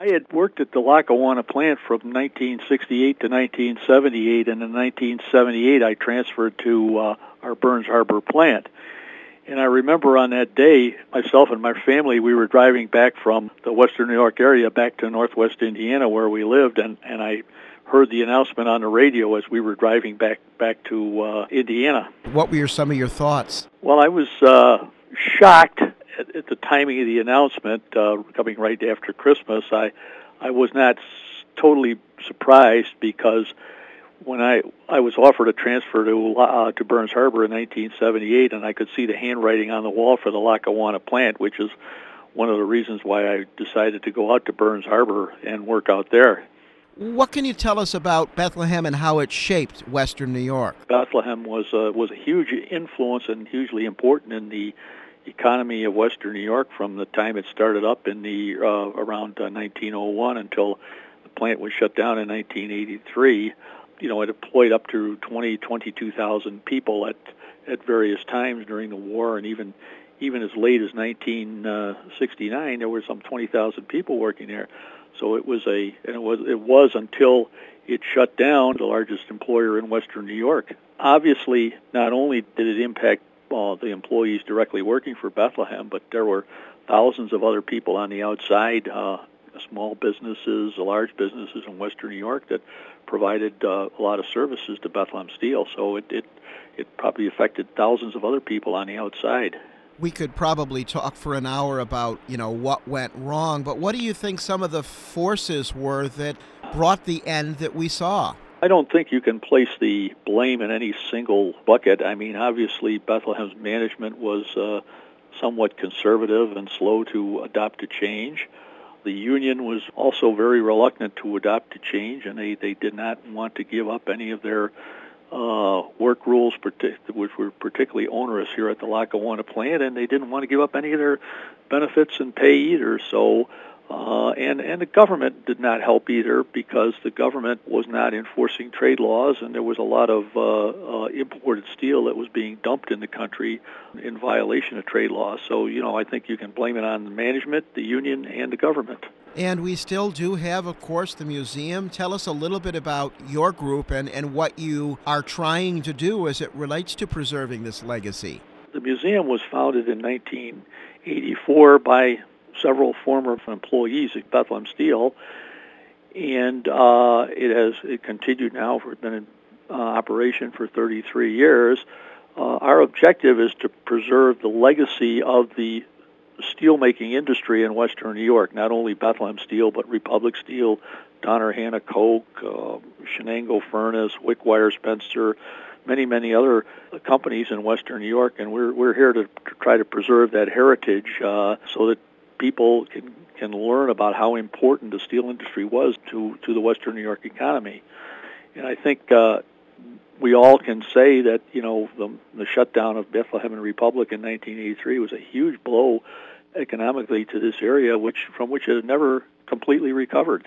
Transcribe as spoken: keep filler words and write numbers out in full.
I had worked at the Lackawanna plant from nineteen sixty-eight to nineteen seventy-eight, and in nineteen seventy-eight I transferred to uh, our Burns Harbor plant. And I remember on that day, myself and my family, we were driving back from the western New York area back to northwest Indiana where we lived, and, and I heard the announcement on the radio as we were driving back, back to uh, Indiana. What were your, some of your thoughts? Well, I was uh, shocked at, at the timing of the announcement, uh, coming right after Christmas. I, I was not s- totally surprised because when I, I was offered a transfer to uh, to Burns Harbor in nineteen seventy-eight, and I could see the handwriting on the wall for the Lackawanna plant, which is one of the reasons why I decided to go out to Burns Harbor and work out there. What can you tell us about Bethlehem and how it shaped Western New York? Bethlehem was uh, was a huge influence and hugely important in the economy of Western New York from the time it started up in the uh, around uh, nineteen oh one until the plant was shut down in nineteen eighty-three. You know, it employed up to twenty, twenty-two thousand people at at various times during the war, and even even as late as nineteen sixty-nine, there were some twenty thousand people working there. So it was a, and it was it was until it shut down, the largest employer in Western New York. Obviously, not only did it impact uh, the employees directly working for Bethlehem, but there were thousands of other people on the outside, uh, small businesses, large businesses in Western New York that provided uh, a lot of services to Bethlehem Steel. So it, it it probably affected thousands of other people on the outside. We could probably talk for an hour about, you know, what went wrong, but what do you think some of the forces were that brought the end that we saw? I don't think you can place the blame in any single bucket. I mean, obviously, Bethlehem's management was uh, somewhat conservative and slow to adopt a change. The union was also very reluctant to adopt a change, and they, they did not want to give up any of their uh, work rules, which were particularly onerous here at the Lackawanna plant, and they didn't want to give up any of their benefits and pay either. So, uh, and and the government did not help either because the government was not enforcing trade laws, and there was a lot of uh, uh, imported steel that was being dumped in the country in violation of trade laws. So, you know, I think you can blame it on the management, the union, and the government. And we still do have, of course, the museum. Tell us a little bit about your group and, and what you are trying to do as it relates to preserving this legacy. The museum was founded in nineteen eighty-four by several former employees at Bethlehem Steel, and uh, it has it continued now for been in uh, operation for thirty-three years. Uh, our objective is to preserve the legacy of the steelmaking industry in Western New York, not only Bethlehem Steel, but Republic Steel, Donner Hanna Coke, uh, Shenango Furnace, Wickwire Spencer, many, many other companies in Western New York, and we're we're here to, to try to preserve that heritage uh, so that people can can learn about how important the steel industry was to, to the Western New York economy. And I think uh, we all can say that, you know, the, the shutdown of Bethlehem and Republic in nineteen eighty-three was a huge blow economically to this area, which from which it had never completely recovered.